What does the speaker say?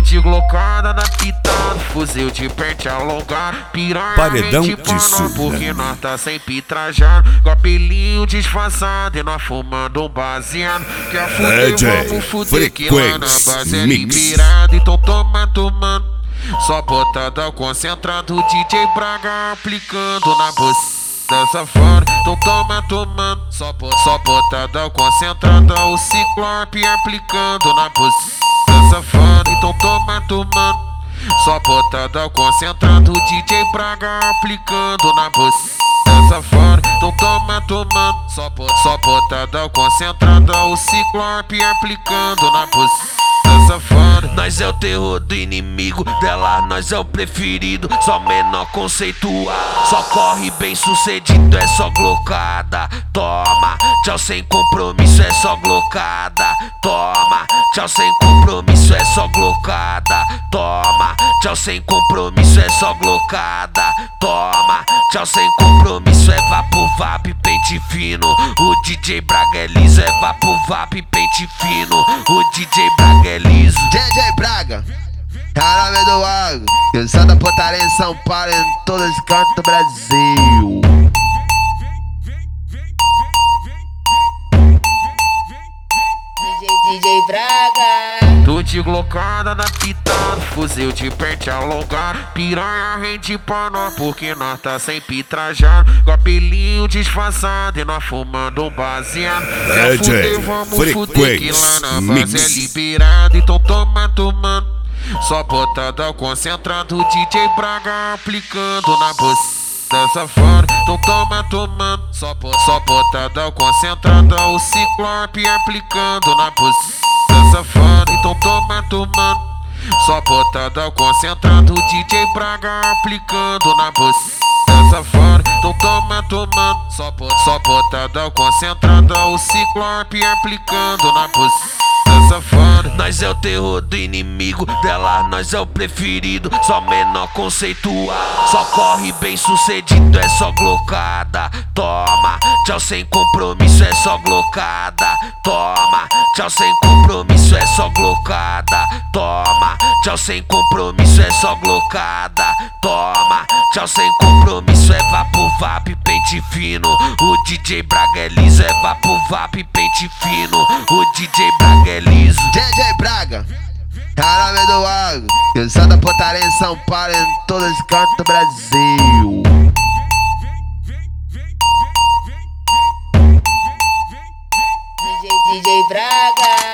Tô de glocada na pitada, fuzil de pente alongado, piranha Paredão rente de pra nós, Sullivan. porque nós tá sempre trajado, com apelinho disfarçado e nós fumando um baseado. Quer fuder, DJ vamos fuder, que lá na base é Mix. liberado. Então toma tomando, só botada concentrado, DJ Braga aplicando na bolsa safado. Então toma tomando, só botada concentrada, o Ciclope aplicando na bolsa safado. Então toma tomando, só botada concentrado, DJ Braga aplicando na bolsa safado. Então toma tomando, só botada concentrada, o Ciclope aplicando na bolsa safado. Nós é o terror do inimigo, dela nós é o preferido, só menor conceituado, só corre bem sucedido, é só glocada. Toma, tchau sem compromisso, é só glocada. Toma, tchau sem compromisso, é só glocada. Toma, tchau sem compromisso, é só glocada. Toma, tchau sem compromisso, é vapo, vap, pente fino. O DJ Braga é liso, é vapo, vap, pente fino. O DJ Braga é liso. DJ Braga, caralho do água, eu da putaria em São Paulo, em todos os cantos do Brasil. DJ Braga. Tô de glocada na pitada, fuzil de pente alongado, piranha rente pra nós, porque nós tá sempre trajado, com apelinho disfarçado e nós fumando um baseado. Quer fuder, vamos fuder, que lá na base é liberado. Então toma tomando, só botada concentrado, DJ Braga aplicando na bolsa safado. Então toma tomando, só botada concentrada, o Ciclope aplicando na bolsa safado. Então toma tomando, só botada concentrado, DJ Braga aplicando na bolsa safado. Então toma tomando, só botada concentrada, o Ciclope aplicando na bolsa safado. Nós é o terror do inimigo, dela nós é o preferido, só menor conceituado, só corre bem sucedido, é só glocada. Toma, tchau sem compromisso, é só glocada. Toma, tchau sem compromisso, é só glocada. Toma, tchau sem compromisso, é só glocada. Toma, tchau sem compromisso, é vapo, vap, pente fino. O DJ Braga é liso, é vapo, vap, pente fino. O DJ Braga é liso. DJ Braga, caralho do água, eu da putaria em São Paulo, em todos os cantos do Brasil. DJ Braga.